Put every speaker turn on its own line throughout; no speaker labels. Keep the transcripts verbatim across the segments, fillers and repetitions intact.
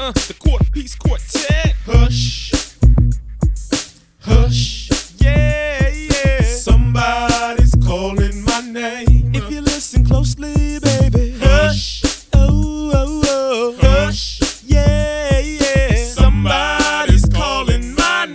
Uh, the Quarter Piece Quartet.
Hush, hush,
Yeah, yeah.
somebody's calling my name.
If you listen closely, baby.
Hush,
Oh, oh, oh.
hush,
Yeah, yeah.
somebody's calling my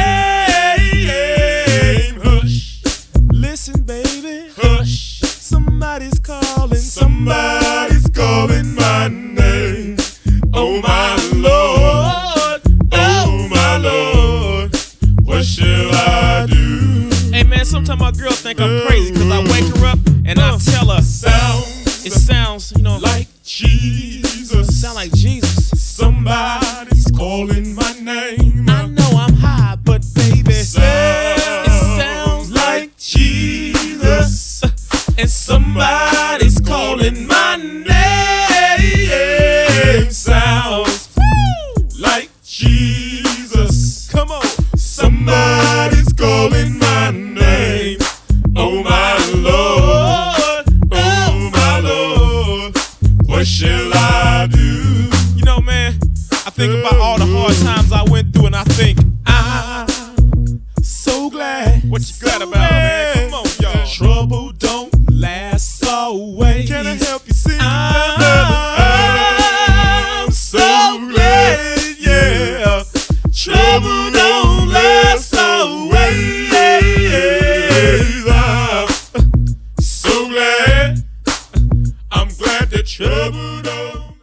name. Hush,
Listen, baby.
hush,
Somebody's calling.
somebody's calling my name. Oh my Lord, oh my Lord, what shall I do?
Hey, man, sometimes my girl think I'm crazy because I wake her up and I tell her.
Sounds
It sounds, you know,
like Jesus.
sound like Jesus.
Somebody's calling my name.
I know I'm high, but baby,
Sounds
it sounds like
Jesus.
and
Somebody's calling my name. Sounds like Jesus.
Come on.
Somebody's calling my name. Oh my Lord, oh my Lord, what shall I do?
You know, man, I think about all the hard times I went through, and I think I'm so glad. What you glad about?